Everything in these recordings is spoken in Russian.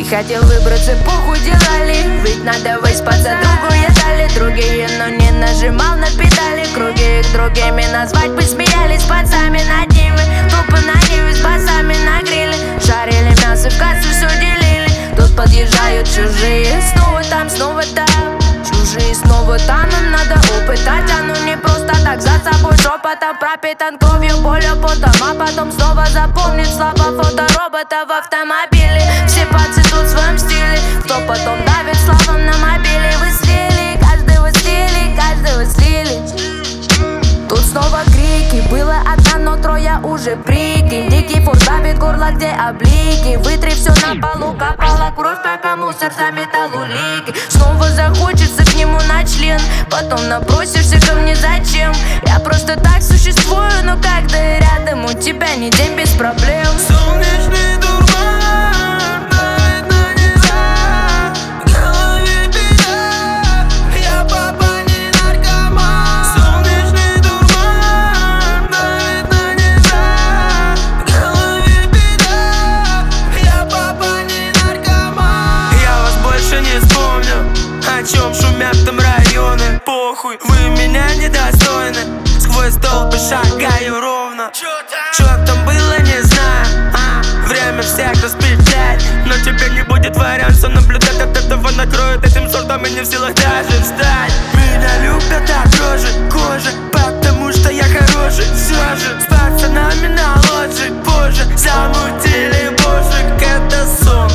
хотел выбраться, похудевали. Ведь надо выспаться, другую дали. Другие, но не нажимал на педали. Круги их другими назвать бы смеялись. Пацами над ними, тупо на ниве с басами на гриле. Жарили мясо, в кассу все делили. Тут подъезжают чужие, снова там, снова там. Чужие снова там, им надо упытать. Оно не просто так, за собой шепотом пропитан кровью, болью, потом. А потом снова запомнит слова фоторобота в автомобиле. Все пацы тут в своем стиле. Кто потом давит словом на мобиле. Вы слили, каждого слили, каждого слили. Тут снова крики, было одна, но трое уже прикинь. Дикий фур давит горло, где облики. Вытри все на полу, капала кровь, пока мусор заметал улики. Снова захочется к нему на член, потом набросишься ко мне зачем? Я просто так существую, но когда я рядом, у тебя не день без проблем. Солнечный дурман давит на небеса, в голове беда, я папа не наркоман. Солнечный дурман давит на небеса, в голове беда, я папа не наркоман. Я вас больше не вспомню, о чем шумят там районы. Похуй, вы меня недостойны. Сквозь толпы шагаю ровно. Чё там было, не знаю. Время всех распределяет, но тебе не будет варианта наблюдать. От этого накроет этим сортом и не в силах даже встать. Меня любят от рожи кожи, потому что я хороший. Все же с пацанами на лоджии позже замутили божик. Это сон,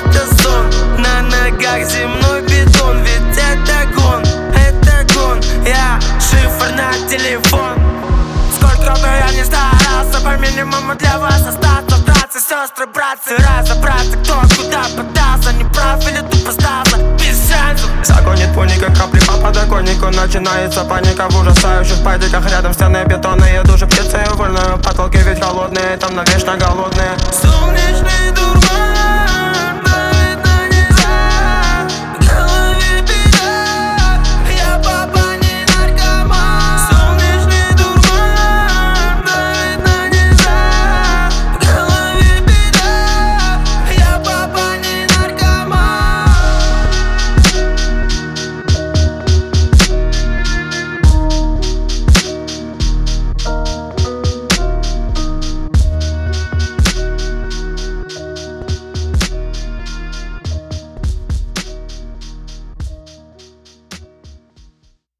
на ногах земной бетон. Ведь это гон, я шифр на телефон. Сколько бы я ни старался, по минимуму для вас остаться. Братцы, сестры, братцы, разобраться, кто куда подался. Не прав или тупо сдался, без шансов. Загонит пули, как капли по подоконнику. Начинается паника в ужасающих падиках. Рядом стены бетонные, души птицы вольную. Потолки ведь холодные, там навечно голодные.